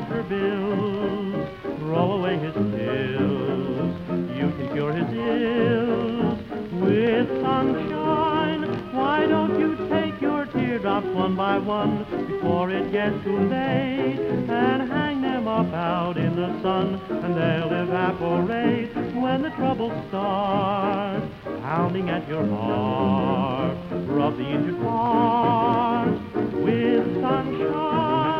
doctor bills. Throw away his pills. You can cure his ills with sunshine. Why don't you take your teardrops one by one before it gets too late, and hang them up out in the sun, and they'll evaporate when the trouble starts pounding at your heart. Rub the injured part with sunshine.